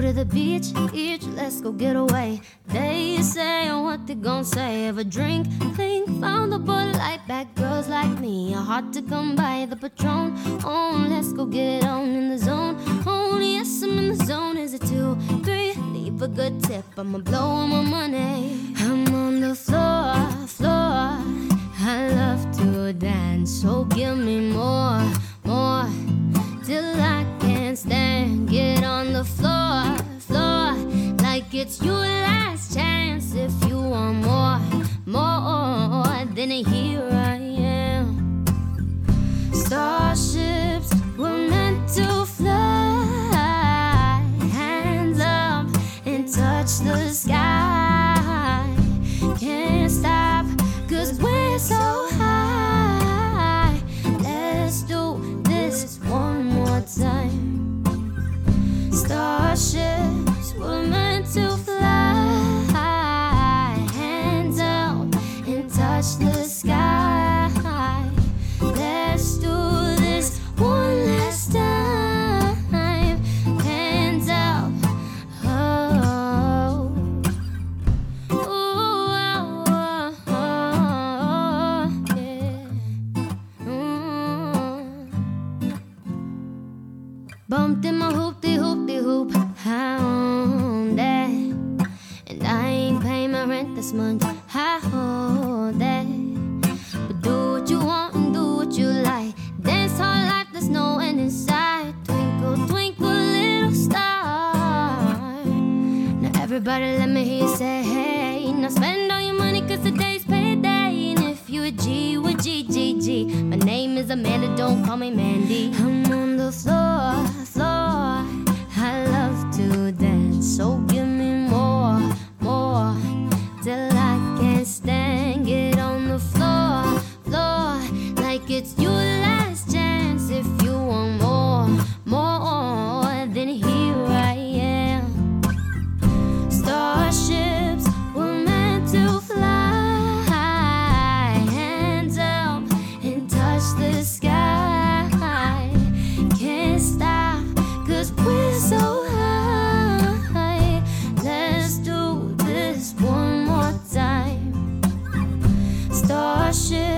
to the beach, let's go get away. They say what they gon' say. Have a drink, clink, found the Bud Light. Bad girls like me are hard to come by. The Patron, oh, let's go get on in the zone. Oh, yes, I'm in the zone. Is it 2, 3? Leave a good tip, I'ma blow all my money. I'm on the floor, floor. I love to dance, so give me more, more, till I can't stand. Get on the floor, floor, like it's your last chance. If you want more, more, then here I am. Starships were meant to fly, hands up and touch the sky. Can't stop, 'cause we're so high. Let's do this one more time. Starships were meant to fly, hands up and touch the sky. Let's do this one last time. Hands up, oh. Bumped in my hoop-de-hoop-de-hoop, hound that. And I ain't paying my rent this month, I hold that. But do what you want and do what you like. Dance hard like there's no end in sight. Twinkle, twinkle, little star. Now everybody let me hear you say hey. Now spend all your money 'cause today's payday. And if you a G with G, my name is Amanda, don't call me Mandy. I'm on the floor, floor. I love to dance, so give me more, more, till I can't stand. Get on the floor, floor, like it's your last chance. If you want more, more, then here I am. Starships were meant to fly, hands up and touch the sky. Can't stop, 'cause we're so high. Let's do this one more time. Starship